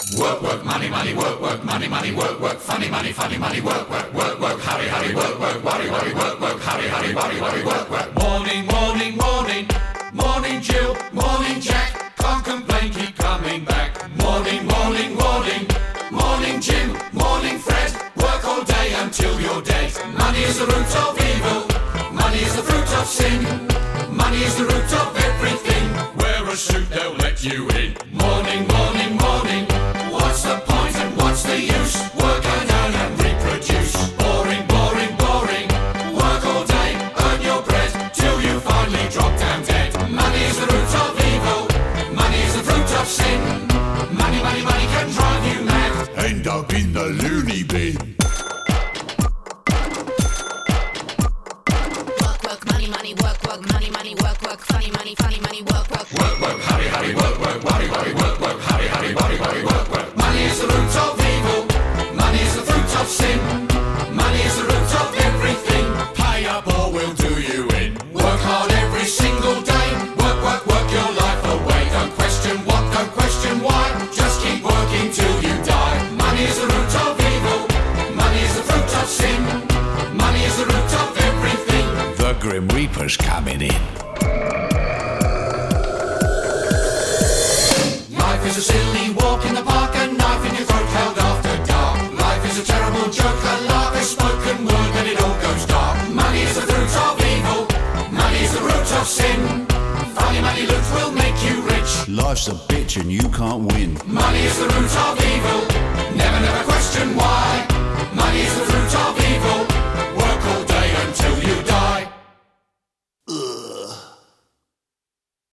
Work, work, money, money, work, work, money, money, work, work, funny money, work, work, work, work, hurry, hurry, work, work, worry, worry, work, work, hurry, hurry, worry, worry, work, work. Morning, morning, morning, morning Jill, morning Jack, can't complain, keep coming back. Morning, morning, morning, morning Jim, morning Fred, work all day until you're dead. Money is the root of evil, money is the fruit of sin, money is the root of everything. Wear a suit, they'll let you in. Morning, morning, morning, what's the point and what's the use? Work and earn and reproduce. Boring, boring, boring, work all day, earn your bread, till you finally drop down dead. Money is the root of evil, money is the fruit of sin, money, money, money can drive you mad. End up in the loony bin. Money, money, work, work, funny money, work, work. Work, work, hurry, hurry, work, work, worry, worry, work, work, hurry, hurry, worry, worry, work, work. Money is the root of evil, money is the fruit of sin, money is the root of everything. Pay up or we'll do you in. Work hard every single day, work, work, work your life away. Don't question what, don't question why, just keep working till you die. Money is the root of evil, money is the fruit of sin, money is the root of everything. The Grim Reaper's coming in. Life is a silly walk in the park, a knife in your throat held after dark. Life is a terrible joke, a lark, a spoken word, and it all goes dark. Money is the fruit of evil, money is the root of sin. Funny money loot will make you rich. Life's a bitch and you can't win. Money is the root of evil, never, never question why. Money is the fruit of evil.